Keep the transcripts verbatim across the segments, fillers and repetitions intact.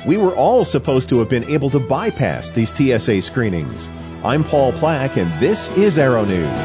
We were all supposed to have been able to bypass these T S A screenings. I'm Paul Plack, and this is Aero News.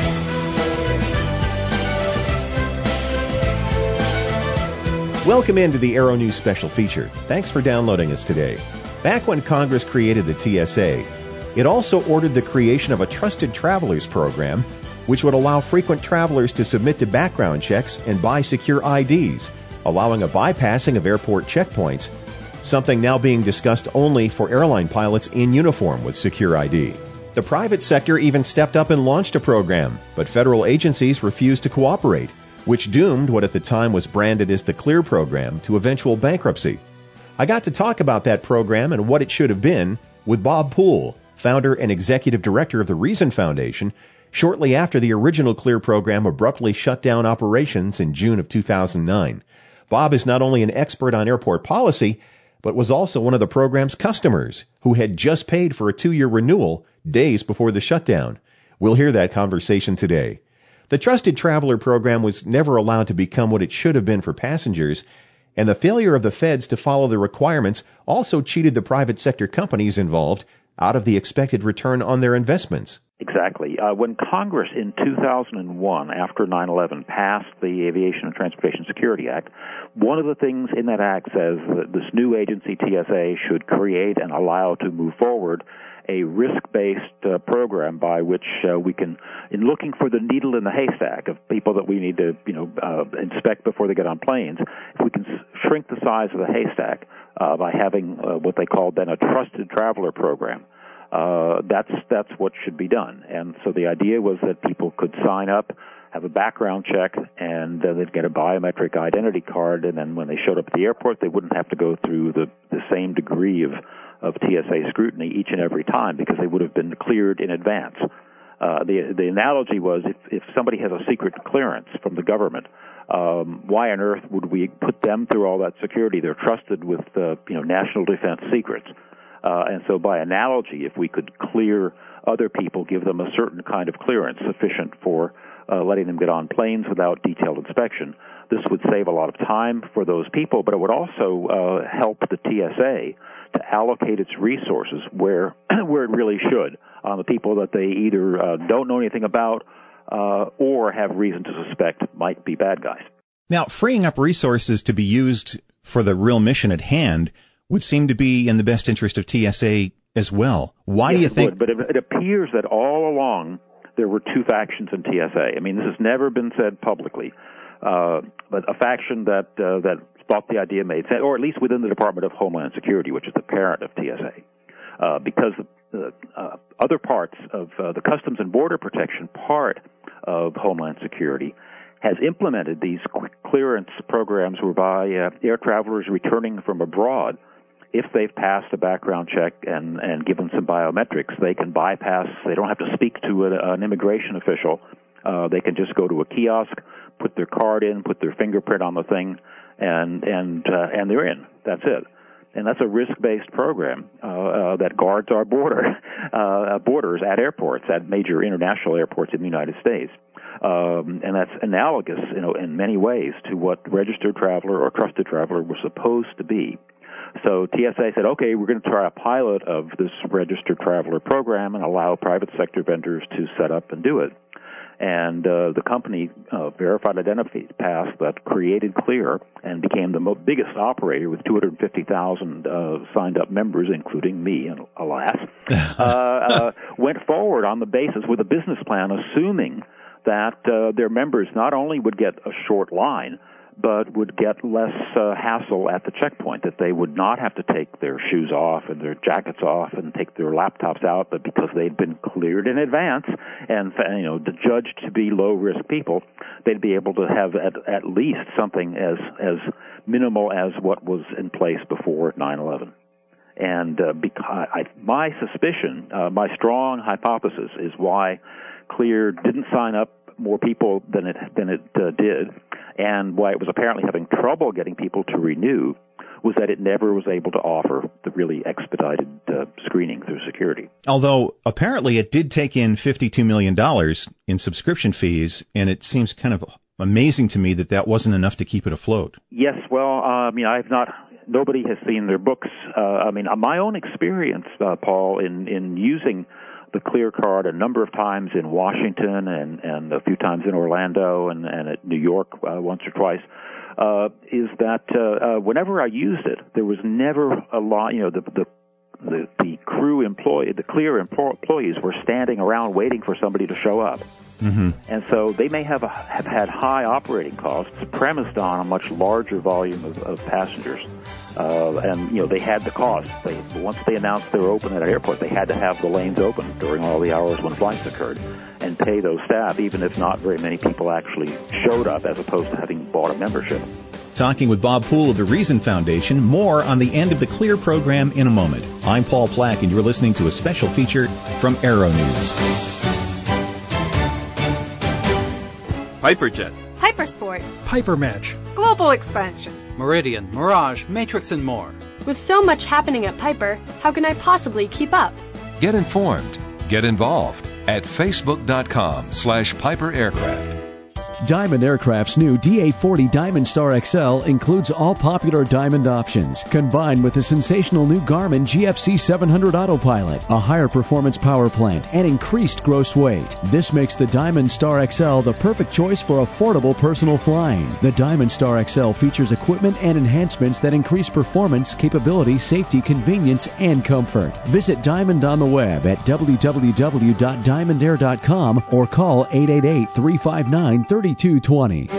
Welcome into the Aero News special feature. Thanks for downloading us today. Back when Congress created the T S A, it also ordered the creation of a Trusted Travelers Program, which would allow frequent travelers to submit to background checks and buy secure I Ds, allowing a bypassing of airport checkpoints, something now being discussed only for airline pilots in uniform with secure I D. The private sector even stepped up and launched a program, but federal agencies refused to cooperate, which doomed what at the time was branded as the CLEAR program to eventual bankruptcy. I got to talk about that program and what it should have been with Bob Poole, founder and executive director of the Reason Foundation, shortly after the original CLEAR program abruptly shut down operations in June of two thousand nine. Bob is not only an expert on airport policy, but was also one of the program's customers who had just paid for a two-year renewal days before the shutdown. We'll hear that conversation today. The Trusted Traveler Program was never allowed to become what it should have been for passengers, and the failure of the feds to follow the requirements also cheated the private sector companies involved out of the expected return on their investments. Exactly. Uh, when Congress in two thousand one, after nine eleven, passed the Aviation and Transportation Security Act, one of the things in that act says that this new agency, T S A, should create and allow to move forward a risk-based uh, program by which uh, we can, in looking for the needle in the haystack of people that we need to, you know, uh, inspect before they get on planes, if we can s- shrink the size of the haystack uh, by having uh, what they called then a Trusted Traveler Program. Uh, that's that's what should be done. And so the idea was that people could sign up, have a background check, and uh, they'd get a biometric identity card, and then when they showed up at the airport, they wouldn't have to go through the, the same degree of, of T S A scrutiny each and every time because they would have been cleared in advance. Uh, the the analogy was if, if somebody has a secret clearance from the government, um, why on earth would we put them through all that security? They're trusted with uh, you know national defense secrets. Uh, and so by analogy, if we could clear other people, give them a certain kind of clearance sufficient for uh, letting them get on planes without detailed inspection, this would save a lot of time for those people, but it would also uh, help the T S A to allocate its resources where where it really should, on the people that they either uh, don't know anything about uh, or have reason to suspect might be bad guys. Now, freeing up resources to be used for the real mission at hand would seem to be in the best interest of T S A as well. Why yes, do you think? Would, but it, it appears that all along there were two factions in T S A. I mean, this has never been said publicly, uh, but a faction that uh, that thought the idea made sense, or at least within the Department of Homeland Security, which is the parent of T S A, uh, because the uh, other parts of uh, the Customs and Border Protection part of Homeland Security has implemented these clearance programs whereby uh, air travelers returning from abroad, if they've passed a background check and, and given some biometrics, they can bypass, they don't have to speak to a, an immigration official. Uh, they can just go to a kiosk, put their card in, put their fingerprint on the thing, and and uh, and they're in. That's it. And that's a risk-based program uh, uh, that guards our border uh, borders at airports, at major international airports in the United States. Um, and that's analogous, you know, in many ways to what registered traveler or trusted traveler was supposed to be. So T S A said, okay, we're going to try a pilot of this registered traveler program and allow private sector vendors to set up and do it. And uh, the company, uh, Verified Identity Pass, that created CLEAR and became the mo- biggest operator with two hundred fifty thousand uh, signed-up members, including me, and alas, uh, uh, went forward on the basis with a business plan assuming that uh, their members not only would get a short line, but would get less uh, hassle at the checkpoint, that they would not have to take their shoes off and their jackets off and take their laptops out, but because they'd been cleared in advance and, you know, judged to be low-risk people, they'd be able to have at, at least something as, as minimal as what was in place before nine eleven. And uh, because I, my suspicion, uh, my strong hypothesis is why CLEAR didn't sign up more people than it than it uh, did, and why it was apparently having trouble getting people to renew, was that it never was able to offer the really expedited uh, screening through security. Although apparently it did take in fifty-two million dollars in subscription fees, and it seems kind of amazing to me that that wasn't enough to keep it afloat. Yes, well, uh, I mean, I've not nobody has seen their books. Uh, I mean, my own experience, uh, Paul, in, in using the Clear Card a number of times in Washington and, and a few times in Orlando and, and at New York uh, once or twice, uh, is that uh, uh, whenever I used it, there was never a lot, you know, the, the The, the crew employee, the Clear employees were standing around waiting for somebody to show up. Mm-hmm. And so they may have, a, have had high operating costs premised on a much larger volume of, of passengers. Uh, and, you know, they had the cost. They, once they announced they were open at an airport, they had to have the lanes open during all the hours when flights occurred and pay those staff, even if not very many people actually showed up, as opposed to having bought a membership. Talking with Bob Poole of the Reason Foundation. More on the end of the Clear program in a moment. I'm Paul Plack, and you're listening to a special feature from Aero News. Piperjet, Hypersport, Piper Match, Global Expansion, Meridian, Mirage, Matrix, and more. With so much happening at Piper, how can I possibly keep up? Get informed. Get involved at facebook.com slash Piper Aircraft. Diamond Aircraft's new D A forty Diamond Star X L includes all popular Diamond options, combined with the sensational new Garmin G F C seven hundred Autopilot, a higher performance power plant, and increased gross weight. This makes the Diamond Star X L the perfect choice for affordable personal flying. The Diamond Star X L features equipment and enhancements that increase performance, capability, safety, convenience, and comfort. Visit Diamond on the web at w w w dot diamond air dot com or call eight eight eight, three five nine, three two two zero.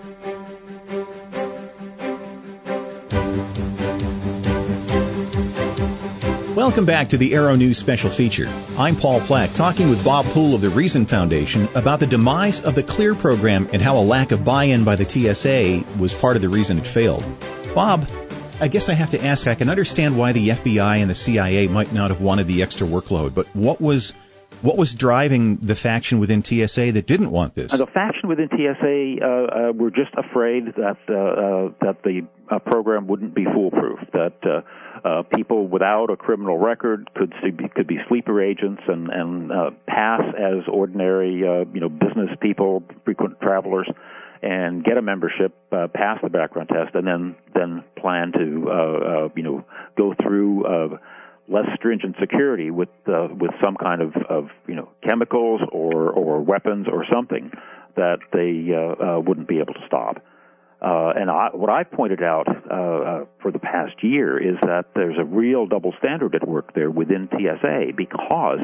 Welcome back to the Aero News special feature. I'm Paul Plack, talking with Bob Poole of the Reason Foundation about the demise of the Clear program and how a lack of buy-in by the T S A was part of the reason it failed. Bob, I guess I have to ask, I can understand why the F B I and the C I A might not have wanted the extra workload, but what was What was driving the faction within T S A that didn't want this? Uh, the faction within T S A uh, uh, were just afraid that uh, uh, that the uh, program wouldn't be foolproof. That uh, uh, people without a criminal record could be, could be sleeper agents and and uh, pass as ordinary uh, you know business people, frequent travelers, and get a membership, uh, pass the background test, and then then plan to uh, uh, you know go through Uh, less stringent security with uh, with some kind of, of you know chemicals or, or weapons or something that they uh, uh, wouldn't be able to stop. Uh, and I, what I pointed out uh, uh, for the past year is that there's a real double standard at work there within T S A, because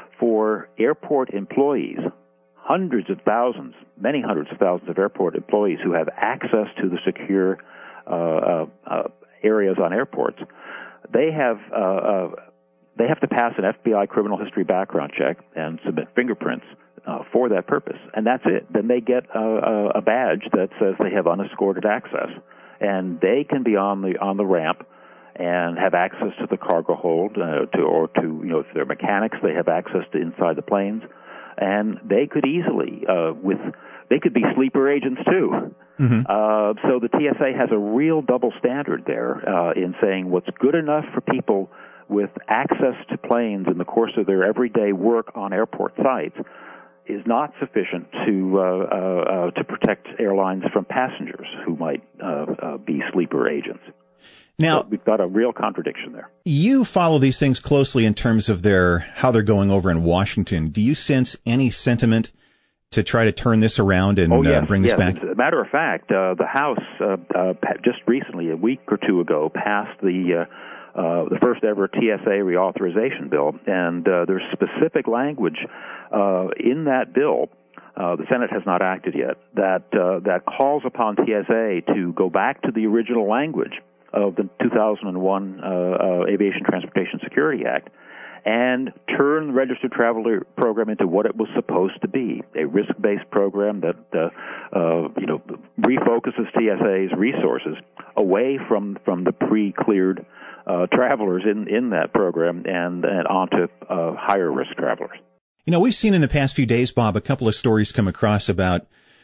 for airport employees, hundreds of thousands, many hundreds of thousands of airport employees who have access to the secure uh, uh, uh, areas on airports, They have uh, uh, they have to pass an F B I criminal history background check and submit fingerprints uh, for that purpose, and that's it. Then they get a, a badge that says they have unescorted access, and they can be on the on the ramp and have access to the cargo hold, uh, to or to you know if they're mechanics, they have access to inside the planes, and they could easily uh, with they could be sleeper agents too. Mm-hmm. Uh, so the T S A has a real double standard there uh, in saying what's good enough for people with access to planes in the course of their everyday work on airport sites is not sufficient to uh, uh, uh, to protect airlines from passengers who might uh, uh, be sleeper agents. Now, so we've got a real contradiction there. You follow these things closely in terms of their how they're going over in Washington. Do you sense any sentiment to try to turn this around and oh, yes, uh, bring this yes. back? As a matter of fact, uh, the House uh, uh, just recently, a week or two ago, passed the uh, uh, the first ever T S A reauthorization bill, and uh, there's specific language uh, in that bill. Uh, the Senate has not acted yet. That uh, that calls upon T S A to go back to the original language of the two thousand one uh, uh, Aviation Transportation Security Act, and turn the registered traveler program into what it was supposed to be, a risk-based program that uh, uh, you know refocuses T S A's resources away from, from the pre-cleared uh, travelers in, in that program and, and onto uh, higher-risk travelers. You know, we've seen in the past few days, Bob, a couple of stories come across about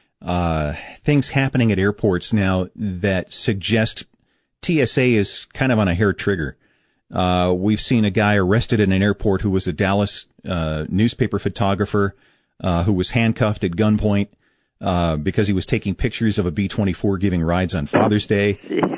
uh, things happening at airports now that suggest T S A is kind of on a hair trigger. Uh, we've seen a guy arrested at an airport who was a Dallas uh, newspaper photographer uh, who was handcuffed at gunpoint uh, because he was taking pictures of a B twenty-four giving rides on Father's Day.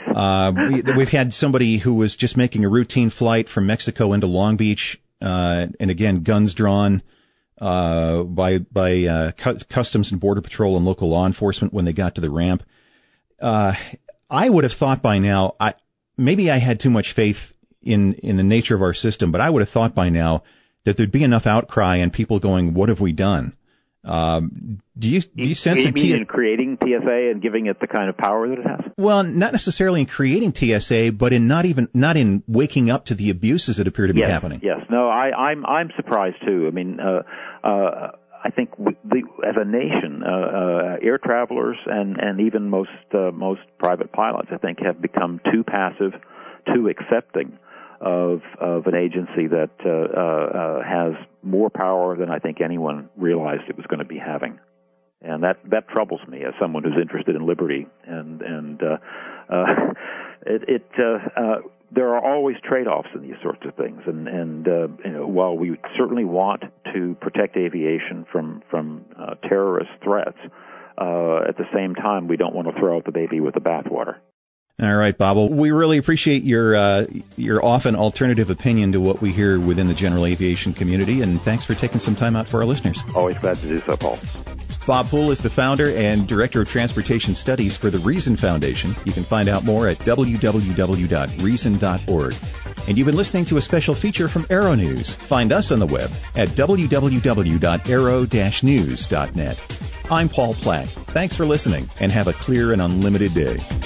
Uh, we, we've had somebody who was just making a routine flight from Mexico into Long Beach, uh, and again, guns drawn uh, by by uh, cu- Customs and Border Patrol and local law enforcement when they got to the ramp. Uh, I would have thought by now, I maybe I had too much faith in in the nature of our system, but I would have thought by now that there'd be enough outcry and people going, "What have we done?" Um, do you do you sense you that mean T- in creating T S A and giving it the kind of power that it has? Well, not necessarily in creating T S A, but in not even not in waking up to the abuses that appear to be yes, happening. Yes, no, I, I'm I'm surprised too. I mean, uh, uh, I think we, the, as a nation, uh, uh, air travelers and and even most uh, most private pilots, I think, have become too passive, too accepting of of an agency that uh, uh, has more power than I think anyone realized it was going to be having, and that that troubles me as someone who's interested in liberty. And and uh, uh, it, it uh, uh, there are always trade-offs in these sorts of things, and and uh, you know, while we certainly want to protect aviation from from uh, terrorist threats, uh, at the same time we don't want to throw out the baby with the bathwater. All right, Bob. Well, we really appreciate your uh, your often alternative opinion to what we hear within the general aviation community, and thanks for taking some time out for our listeners. Always glad to do so, Paul. Bob Poole is the founder and director of transportation studies for the Reason Foundation. You can find out more at w w w dot reason dot org. And you've been listening to a special feature from Aero News. Find us on the web at w w w dot aero dash news dot net. I'm Paul Platt. Thanks for listening, and have a clear and unlimited day.